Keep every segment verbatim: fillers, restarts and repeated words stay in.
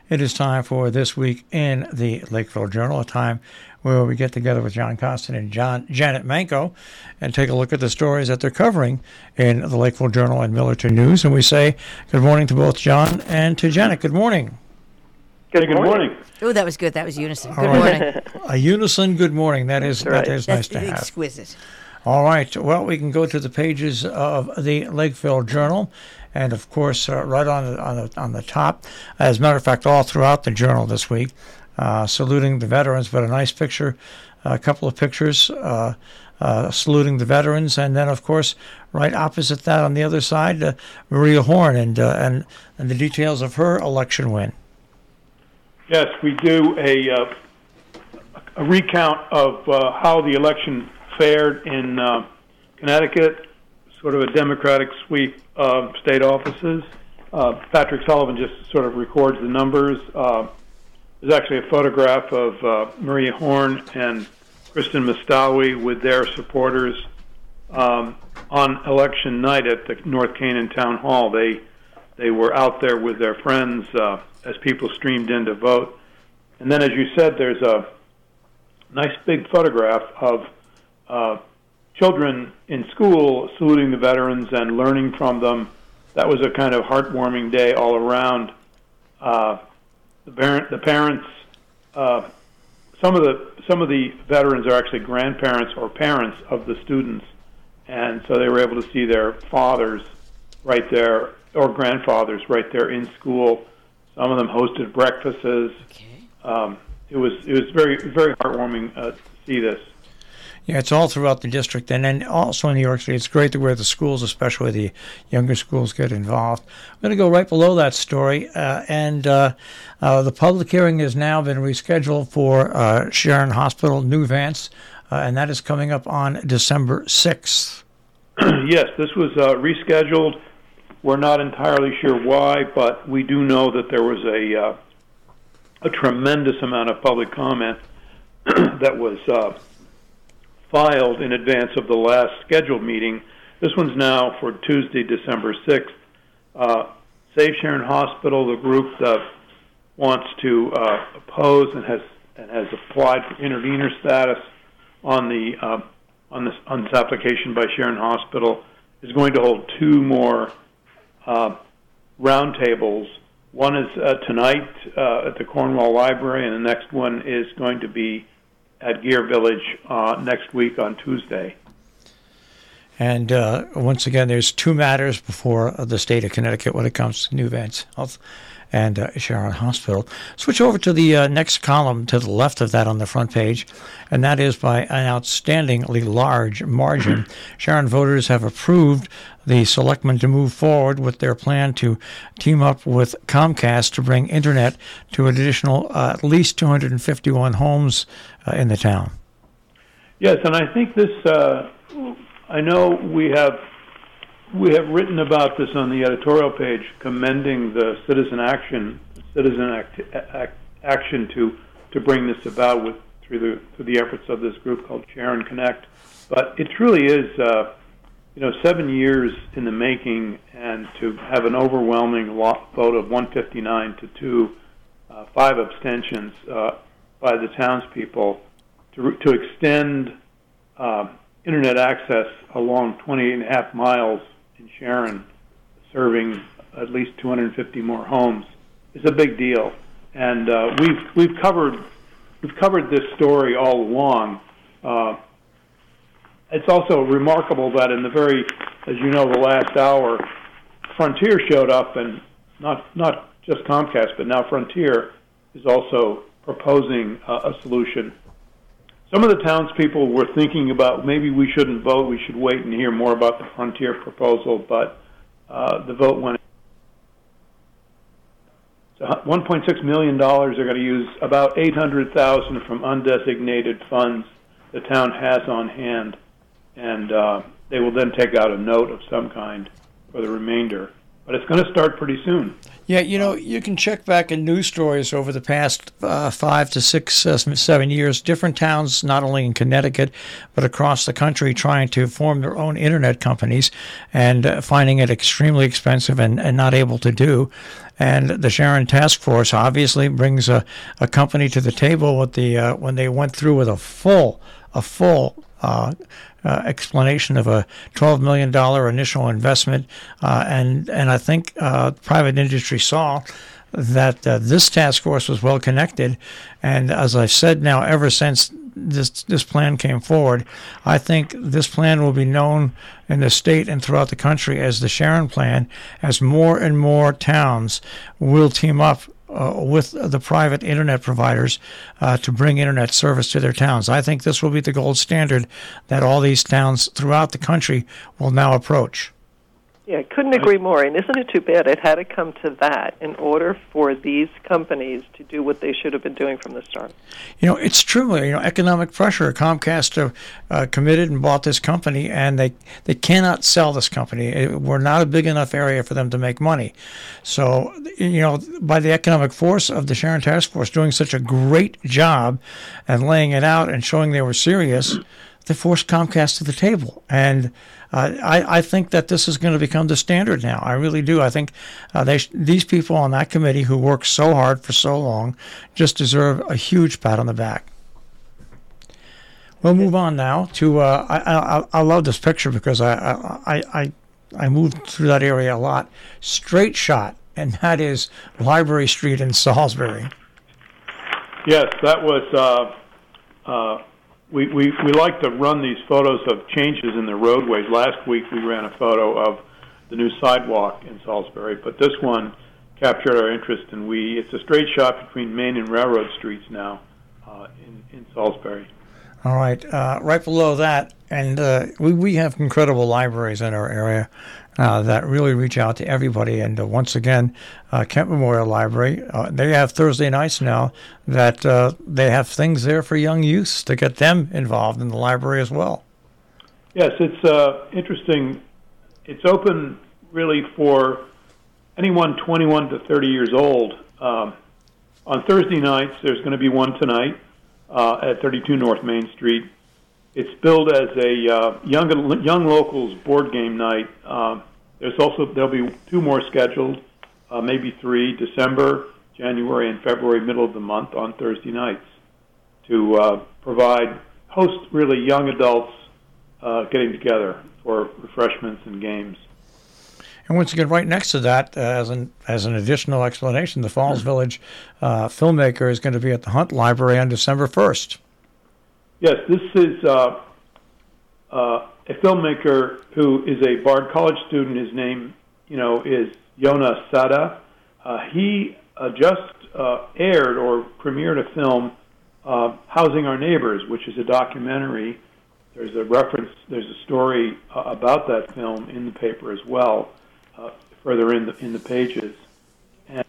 It is time for This Week in the Lakeville Journal, a time where we get together with John Costin and John, Janet Manco and take a look at the stories that they're covering in the Lakeville Journal and Millerton News. And we say good morning to both John and to Janet. Good morning. Good, good morning. morning. Oh, that was good. That was unison. All good right. morning. A unison good morning. That is, right. that is That's nice to have. Exquisite. All right. Well, we can go to the pages of the Lakeville Journal, and of course, uh, right on the, on the on the top, as a matter of fact, all throughout the journal this week, uh, saluting the veterans. But a nice picture, a couple of pictures uh, uh, saluting the veterans, and then of course, right opposite that on the other side, uh, Maria Horn and uh, and and the details of her election win. Yes, we do a uh, a recount of uh, how the election fared in uh, Connecticut, sort of a Democratic sweep of state offices. Uh, Patrick Sullivan just sort of records the numbers. Uh, there's actually a photograph of uh, Maria Horn and Kristen Mustawi with their supporters um, on election night at the North Canaan Town Hall. They they were out there with their friends uh, as people streamed in to vote. And then, as you said, there's a nice big photograph of Uh, children in school saluting the veterans and learning from them. That was a kind of heartwarming day all around. Uh, the parent, the parents, uh, some of the some of the veterans are actually grandparents or parents of the students, and so they were able to see their fathers right there or grandfathers right there in school. Some of them hosted breakfasts. Okay. Um, it was it was very very heartwarming uh, to see this. Yeah, it's all throughout the district, and then also in New York City. It's great to where the schools, especially the younger schools, get involved. I'm going to go right below that story, uh, and uh, uh, the public hearing has now been rescheduled for uh, Sharon Hospital, New Vance, uh, and that is coming up on December sixth. Yes, this was uh, rescheduled. We're not entirely sure why, but we do know that there was a uh, a tremendous amount of public comment that was uh, filed in advance of the last scheduled meeting. This one's now for Tuesday, December sixth. Uh, Save Sharon Hospital, the group that wants to uh, oppose and has and has applied for intervener status on the uh, on this on this application by Sharon Hospital, is going to hold two more uh, roundtables. One is uh, tonight uh, at the Cornwall Library, and the next one is going to be at Gear Village uh, next week on Tuesday. And uh, once again, there's two matters before the state of Connecticut when it comes to New Vance Health and uh, Sharon Hospital. Switch over to the uh, next column to the left of that on the front page, and that is by an outstandingly large margin. Sharon voters have approved the selectmen to move forward with their plan to team up with Comcast to bring internet to an additional uh, at least two hundred fifty-one homes uh, in the town. Yes, and I think this, uh, I know we have we have written about this on the editorial page, commending the citizen action, citizen act, act, action to to bring this about with through the through the efforts of this group called Sharon Connect. But it truly is, uh, you know, seven years in the making, and to have an overwhelming vote of one fifty-nine to two, uh, five abstentions uh, by the townspeople to to extend uh, internet access along twenty-eight and a half miles in Sharon, serving at least two hundred fifty more homes, is a big deal. And uh, we've we've covered we've covered this story all along. Uh, it's also remarkable that in the very, as you know, the last hour, Frontier showed up, and not not just Comcast, but now Frontier is also proposing uh, a solution. Some of the townspeople were thinking about maybe we shouldn't vote, we should wait and hear more about the Frontier proposal, but uh, the vote went. So one point six million dollars, they're going to use about eight hundred thousand dollars from undesignated funds the town has on hand, and uh, they will then take out a note of some kind for the remainder. but it's going to start pretty soon. Yeah, you know, you can check back in news stories over the past uh, five to six, uh, seven years, different towns, not only in Connecticut, but across the country, trying to form their own internet companies and uh, finding it extremely expensive and, and not able to do. And the Sharon Task Force obviously brings a, a company to the table with the uh, when they went through with a full, a full uh, uh, explanation of a twelve million dollars initial investment. Uh, and, and I think uh, private industry saw that uh, this task force was well connected. And as I've said now, ever since this this plan came forward, I think this plan will be known in the state and throughout the country as the Sharon Plan, as more and more towns will team up uh, with the private internet providers uh, to bring internet service to their towns. I think this will be the gold standard that all these towns throughout the country will now approach. Yeah, couldn't agree more. And isn't it too bad it had to come to that in order for these companies to do what they should have been doing from the start? You know, it's true. You know, economic pressure. Comcast uh, uh, committed and bought this company, and they, they cannot sell this company. It, we're not a big enough area for them to make money. So, you know, by the economic force of the Sharon Task Force doing such a great job and laying it out and showing they were serious, they forced Comcast to the table. And Uh, I, I think that this is going to become the standard now. I really do. I think uh, they sh- these people on that committee who worked so hard for so long just deserve a huge pat on the back. We'll move on now to. Uh, I, I I love this picture because I I I I moved through that area a lot. Straight shot, and that is Library Street in Salisbury. Yes, that was. Uh, uh, We, we, we like to run these photos of changes in the roadways. Last week we ran a photo of the new sidewalk in Salisbury, but this one captured our interest, and we it's a straight shot between Main and Railroad Streets now uh, in, in Salisbury. All right. Uh, right below that, and uh, we, we have incredible libraries in our area uh, that really reach out to everybody. And uh, once again, uh, Kent Memorial Library, uh, they have Thursday nights now that uh, they have things there for young youths to get them involved in the library as well. Yes, it's uh, interesting. It's open really for anyone twenty-one to thirty years old. Um, on Thursday nights, there's going to be one tonight. Uh, at thirty-two North Main Street. It's billed as a uh, young young locals board game night. Uh, there's also there'll be two more scheduled, uh, maybe three: December, January, and February, middle of the month on Thursday nights, to uh, provide host really young adults uh, getting together for refreshments and games. And once again, right next to that, uh, as an as an additional explanation, the Falls Village uh, filmmaker is going to be at the Hunt Library on December first. Yes, this is uh, uh, a filmmaker who is a Bard College student. His name, you know, is Yona Sada. Uh, he uh, just uh, aired or premiered a film, uh, Housing Our Neighbors, which is a documentary. There's a reference, there's a story uh, about that film in the paper as well. Uh, further in the in the pages. And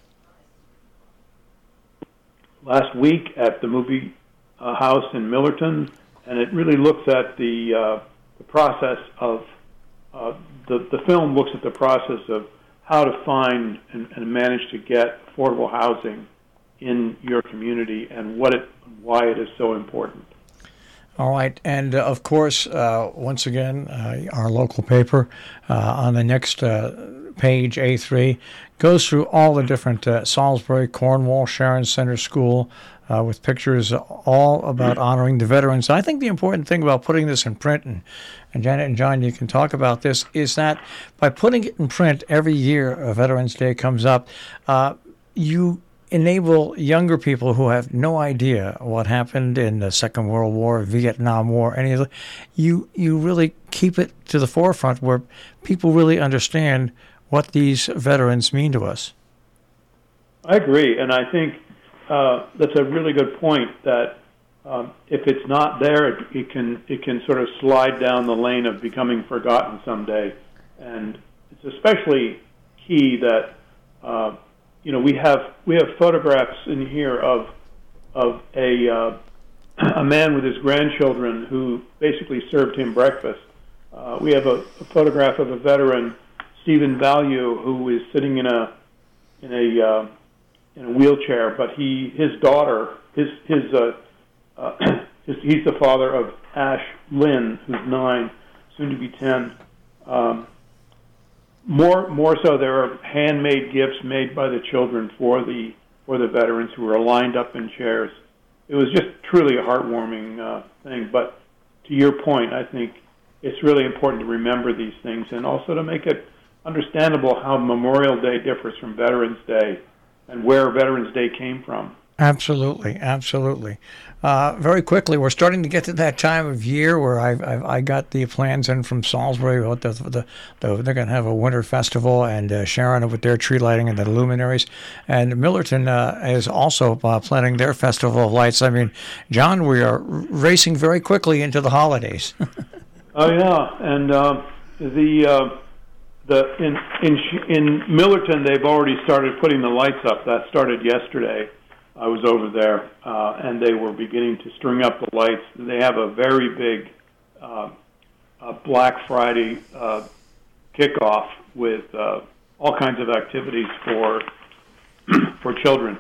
last week at the movie uh, house in Millerton, and it really looks at the uh, the process of uh, the the film looks at the process of how to find and, and manage to get affordable housing in your community and what it why it is so important. All right, and uh, of course, uh, once again, uh, our local paper uh, on the next uh, page, A three, goes through all the different uh, Salisbury, Cornwall, Sharon Center School, uh, with pictures all about honoring the veterans. I think the important thing about putting this in print, and, and Janet and John, you can talk about this, is that by putting it in print every year uh, Veterans Day comes up, uh, you enable younger people who have no idea what happened in the Second World War, Vietnam War, any of the, you you really keep it to the forefront where people really understand what these veterans mean to us. I agree, and I think uh, that's a really good point. That um, if it's not there, it, it can it can sort of slide down the lane of becoming forgotten someday, and it's especially key that. Uh, You know, we have we have photographs in here of of a uh, a man with his grandchildren who basically served him breakfast. Uh, we have a, a photograph of a veteran Stephen Value, who is sitting in a in a uh, in a wheelchair, but he his daughter his his uh, uh, his, he's the father of Ash Lynn, who's nine, soon to be ten. Um, more more so, there are handmade gifts made by the children for the for the veterans who are lined up in chairs. It was just truly a heartwarming uh, thing. But to your point, I think it's really important to remember these things and also to make it understandable how Memorial Day differs from Veterans Day and where Veterans Day came from. Absolutely, absolutely. Uh, very quickly, we're starting to get to that time of year where I've, I've I got the plans in from Salisbury. About the, the, the, they're going to have a winter festival, and uh, Sharon with their tree lighting and the luminaries, and Millerton uh, is also uh, planning their festival of lights. I mean, John, we are racing very quickly into the holidays. Oh yeah, and uh, the uh, the in in in Millerton they've already started putting the lights up. That started yesterday. I was over there, uh, and they were beginning to string up the lights. They have a very big uh, uh, Black Friday uh, kickoff with uh, all kinds of activities for for children.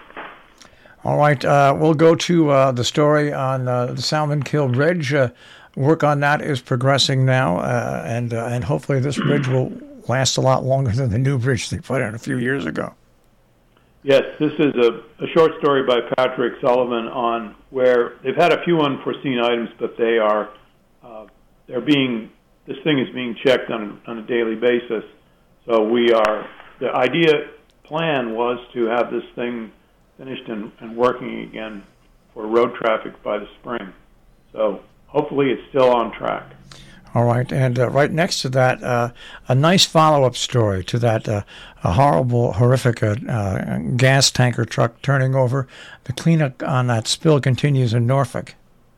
All right, uh, we'll go to uh, the story on uh, the Salmon Kill Bridge. Uh, work on that is progressing now, uh, and uh, and hopefully this bridge will last a lot longer than the new bridge they put in a few years ago. Yes, this is a, a short story by Patrick Sullivan on where they've had a few unforeseen items, but they are uh, they're being this thing is being checked on on a daily basis. So we are the idea plan was to have this thing finished and, and working again for road traffic by the spring. So hopefully it's still on track. All right, and uh, right next to that, uh, a nice follow-up story to that uh, a horrible, horrific uh, uh, gas tanker truck turning over. The cleanup on that spill continues in Norfolk.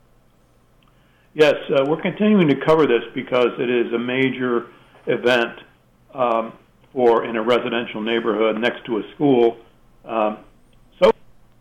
Yes, uh, we're continuing to cover this because it is a major event um, for in a residential neighborhood next to a school. Um, so.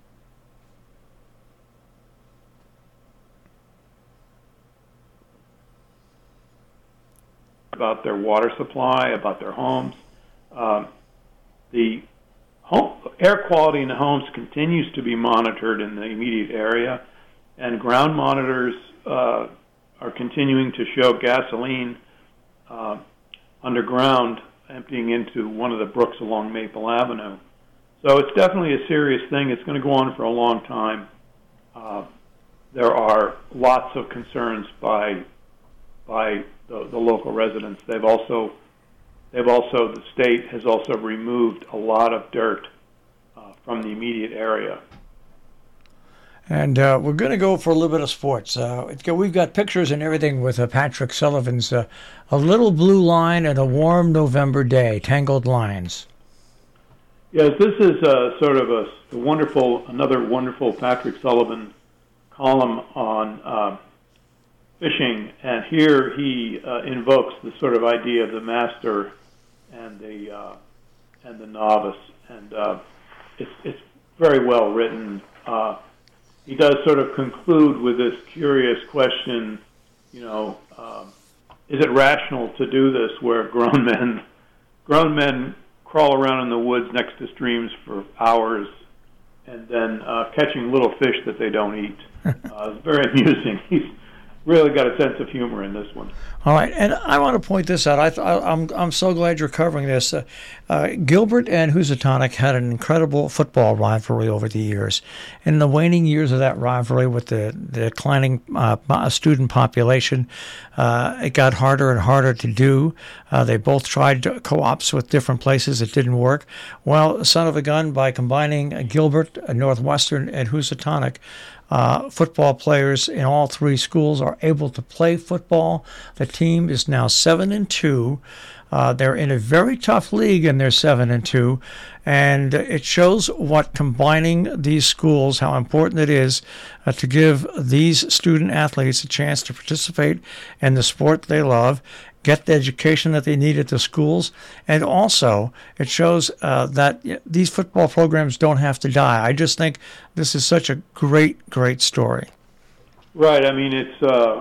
About their water supply, about their homes. Um, the home, air quality in the homes continues to be monitored in the immediate area, and ground monitors uh, are continuing to show gasoline uh, underground emptying into one of the brooks along Maple Avenue. So it's definitely a serious thing. It's going to go on for a long time. Uh, there are lots of concerns by by the, the local residents. They've also, they've also, the state has also removed a lot of dirt uh, from the immediate area. And uh, we're going to go for a little bit of sports. Uh, we've got pictures and everything with uh, Patrick Sullivan's uh, A Little Blue Line and a Warm November Day, Tangled Lines. Yes, this is uh, sort of a, a wonderful, another wonderful Patrick Sullivan column on uh, fishing, and here he uh, invokes the sort of idea of the master and the uh, and the novice, and uh, it's it's very well written. Uh, he does sort of conclude with this curious question, you know, um, is it rational to do this where grown men grown men crawl around in the woods next to streams for hours and then uh, catching little fish that they don't eat? Uh, it's very amusing. He's really got a sense of humor in this one. All right, and I want to point this out. I th- I'm I'm so glad you're covering this. Uh, uh, Gilbert and Housatonic had an incredible football rivalry over the years. In the waning years of that rivalry, with the, the declining uh, student population, uh, it got harder and harder to do. Uh, they both tried co-ops with different places. It didn't work. Well, son of a gun, by combining Gilbert, Northwestern, and Housatonic, Uh, football players in all three schools are able to play football. The team is now seven and two. Uh, they're in a very tough league, and they're seven and two, and it shows what combining these schools, how important it is uh, to give these student athletes a chance to participate in the sport they love, get the education that they need at the schools, and also it shows uh, that these football programs don't have to die. I just think this is such a great, great story. Right. I mean, it's uh,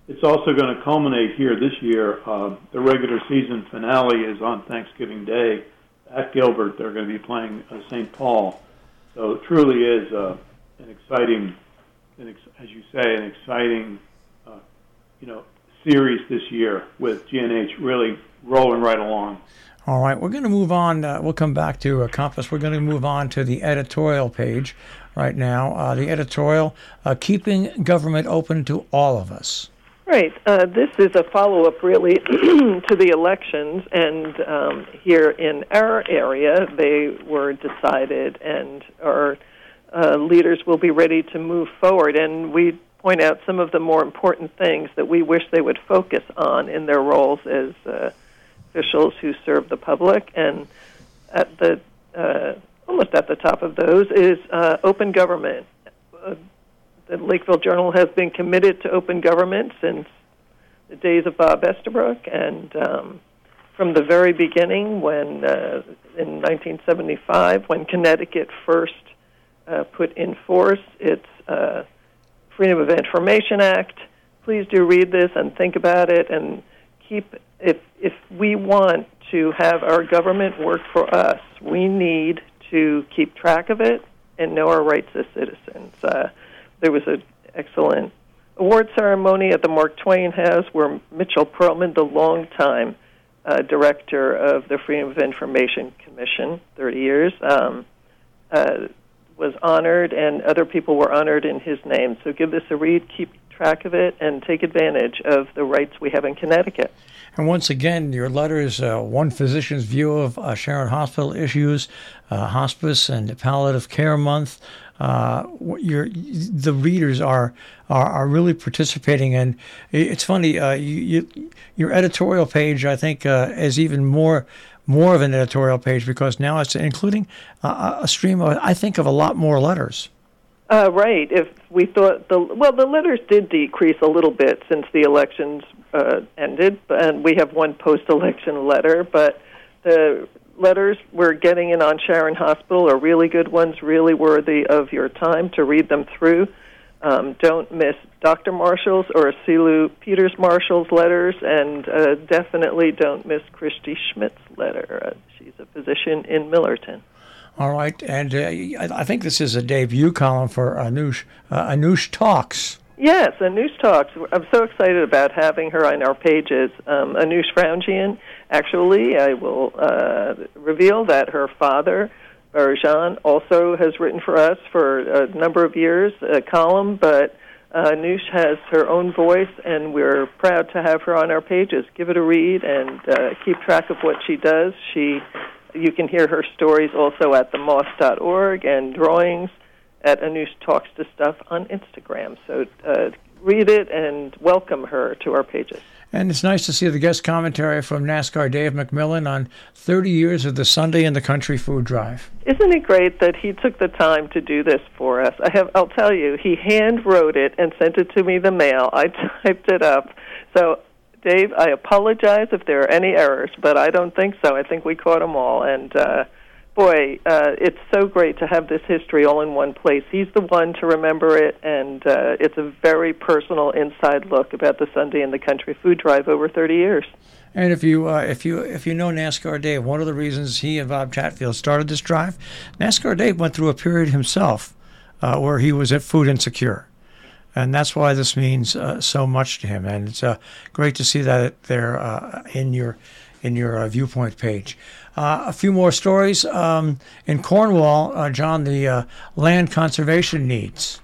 it's also going to culminate here this year. Uh, the regular season finale is on Thanksgiving Day at Gilbert. They're going to be playing uh, Saint Paul. So it truly is uh, an exciting, an ex- as you say, an exciting, uh, you know, series this year with G N H really rolling right along. All right, we're going to move on. Uh, we'll come back to uh, Compass. We're going to move on to the editorial page right now. Uh, the editorial, uh, Keeping Government Open to All of Us. Right. Uh, this is a follow-up, really, to the elections. And um, here in our area, they were decided, and our uh, leaders will be ready to move forward. And we point out some of the more important things that we wish they would focus on in their roles as uh, officials who serve the public, and at the uh, almost at the top of those is uh, open government. Uh, the Lakeville Journal has been committed to open government since the days of Bob Estabrook, and um, from the very beginning, when uh, in nineteen seventy-five, when Connecticut first uh, put in force its uh, Freedom of Information Act. Please do read this and think about it, and keep. If if we want to have our government work for us, we need to keep track of it and know our rights as citizens. Uh, there was an excellent award ceremony at the Mark Twain House where Mitchell Perlman, the longtime uh, director of the Freedom of Information Commission, thirty years, um, uh, was honored, and other people were honored in his name. So give this a read, keep track of it, and take advantage of the rights we have in Connecticut. And once again, your letters, uh, One Physician's View of uh, Sharon Hospital Issues, uh, Hospice and Palliative Care Month. Uh, your the readers are, are are really participating, and it's funny. Uh, you, you, your editorial page, I think, uh, is even more more of an editorial page because now it's including uh, a stream of, I think, of a lot more letters. Uh, right. If we thought the well, the letters did decrease a little bit since the elections uh, ended, and we have one post-election letter. But the letters we're getting in on Sharon Hospital are really good ones, really worthy of your time to read them through. Um, don't miss Doctor Marshall's or Silu Peters Marshall's letters, and uh, definitely don't miss Christy Schmidt's letter. Uh, she's a physician in Millerton. All right, and uh, I think this is a debut column for Anoush. Uh, Anoush Talks. Yes, Anoush Talks. I'm so excited about having her on our pages. Um, Anoush Froungian, actually, I will uh, reveal that her father, Barjan, also has written for us for a number of years, a column, but uh, Anoush has her own voice, and we're proud to have her on our pages. Give it a read and uh, keep track of what she does. She... You can hear her stories also at the moss dot org and drawings at Anoush Talks to Stuff on Instagram. So uh, read it and welcome her to our pages. And it's nice to see the guest commentary from NASCAR Dave McMillan on thirty years of the Sunday in the Country Food Drive. Isn't it great that he took the time to do this for us? I have, I'll tell you, he hand wrote it and sent it to me the mail. I typed it up. So Dave, I apologize if there are any errors, but I don't think so. I think we caught them all. And, uh, boy, uh, it's so great to have this history all in one place. He's the one to remember it, and uh, it's a very personal inside look about the Sunday in the Country Food Drive over thirty years. And if you uh, if you if you know NASCAR Dave, one of the reasons he and Bob Chatfield started this drive, NASCAR Dave went through a period himself uh, where he was at food insecure. And that's why this means uh, so much to him, and it's uh, great to see that there uh, in your in your uh, viewpoint page. Uh, a few more stories um, in Cornwall, uh, John. The uh, land conservation needs.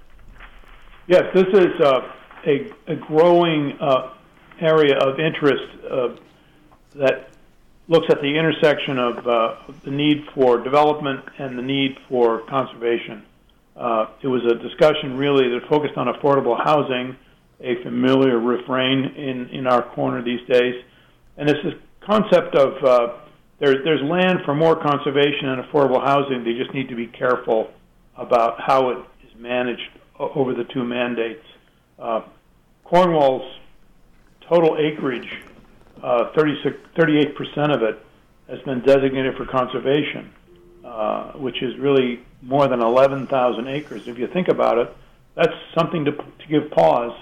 Yes, this is uh, a, a growing uh, area of interest uh, that looks at the intersection of uh, the need for development and the need for conservation. Uh, it was a discussion really that focused on affordable housing, a familiar refrain in, in our corner these days. And it's this concept of uh, there, there's land for more conservation and affordable housing. They just need to be careful about how it is managed over the two mandates. Uh, Cornwall's total acreage, uh, thirty-six, thirty-eight percent of it has been designated for conservation, uh, which is really more than eleven thousand acres. If you think about it, that's something to, to give pause.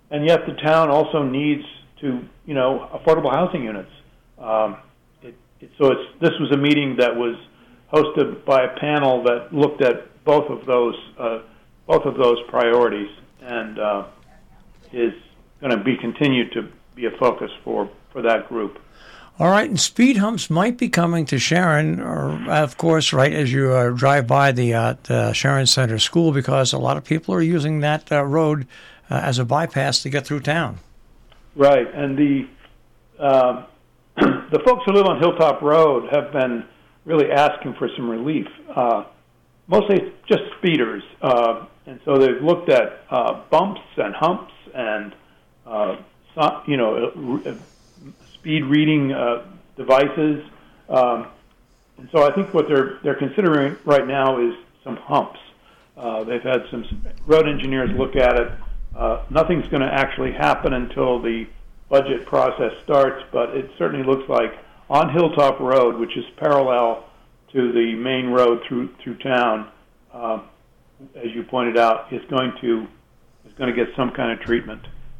and yet the town also needs to, you know, affordable housing units. Um, it, it, so it's this was a meeting that was hosted by a panel that looked at both of those uh, both of those priorities, and uh, is going to be continued to be a focus for, for that group. All right, and speed humps might be coming to Sharon, or of course, right as you uh, drive by the, uh, the Sharon Center School, because a lot of people are using that uh, road uh, as a bypass to get through town. Right, and the uh, the folks who live on Hilltop Road have been really asking for some relief. Uh, mostly just speeders, uh, and so they've looked at uh, bumps and humps and uh, so, you know uh, speed reading uh, devices, um, and so I think what they're they're considering right now is some humps. Uh, they've had some road engineers look at it. Uh, nothing's going to actually happen until the budget process starts, but it certainly looks like on Hilltop Road, which is parallel to the main road through through town, uh, as you pointed out, is going to is going to get some kind of treatment.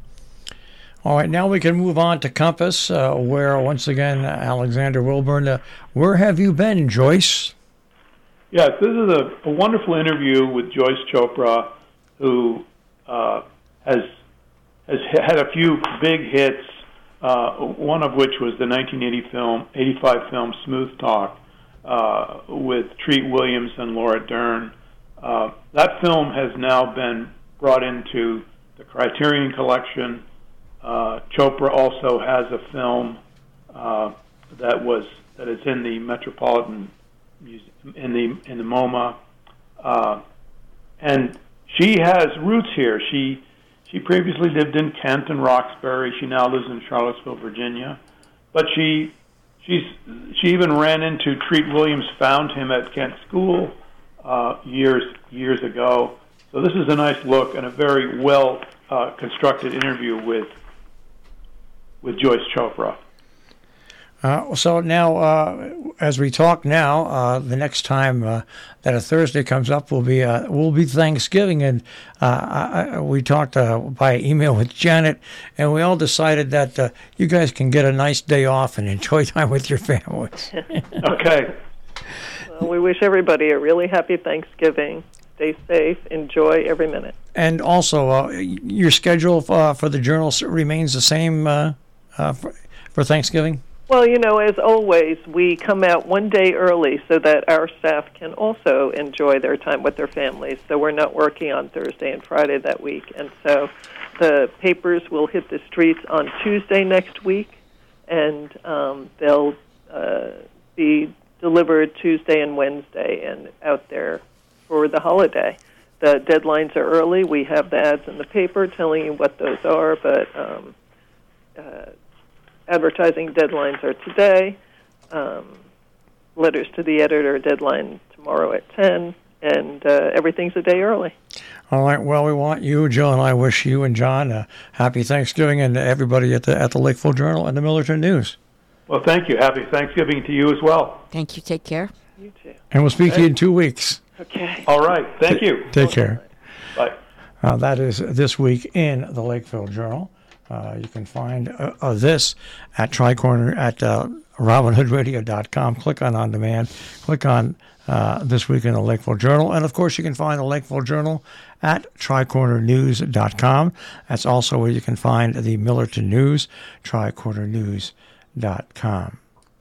All right, now we can move on to Compass, uh, where once again Alexander Wilburn. Uh, where have you been, Joyce? Yes, this is a, a wonderful interview with Joyce Chopra, who uh, has has had a few big hits. Uh, one of which was the nineteen eighty film, eighty-five film Smooth Talk uh, with Treat Williams and Laura Dern. Uh, that film has now been brought into the Criterion Collection. Uh, Chopra also has a film uh, that was that is in the Metropolitan Museum, in the in the MoMA, uh, and she has roots here. She She previously lived in Kent and Roxbury. She now lives in Charlottesville, Virginia. But she she's she even ran into Treat Williams, found him at Kent School uh, years years ago. So this is a nice look and a very well uh, constructed interview with with Joyce Chopra. Uh, so now, uh, as we talk now, uh, the next time uh, that a Thursday comes up will be uh, will be Thanksgiving, and uh, I, we talked uh, by email with Janet, and we all decided that uh, you guys can get a nice day off and enjoy time with your families. Okay. Well, we wish everybody a really happy Thanksgiving. Stay safe. Enjoy every minute. And also, uh, your schedule uh, for the journal remains the same uh, uh, for, for Thanksgiving? Well, you know, as always, we come out one day early so that our staff can also enjoy their time with their families. So we're not working on Thursday and Friday that week. And so the papers will hit the streets on Tuesday next week, and um, they'll uh, be delivered Tuesday and Wednesday and out there for the holiday. The deadlines are early. We have the ads in the paper telling you what those are, but um, uh, advertising deadlines are today. Um, letters to the editor deadline tomorrow at ten, and uh, everything's a day early. All right. Well, we want you, Jill, and I wish you and John a happy Thanksgiving, and everybody at the at the Lakeville Journal and the Millerton News. Well, thank you. Happy Thanksgiving to you as well. Thank you. Take care. You too. And we'll speak to you in two weeks. Okay. All right. Thank you. Take care. Bye. Uh, that is This Week in the Lakeville Journal. Uh, you can find uh, uh, this at Tricorner at uh, robin hood radio dot com. Click on On Demand. Click on uh, This Week in the Lakeville Journal. And, of course, you can find the Lakeville Journal at tricorner news dot com. That's also where you can find the Millerton News, tricorner news dot com.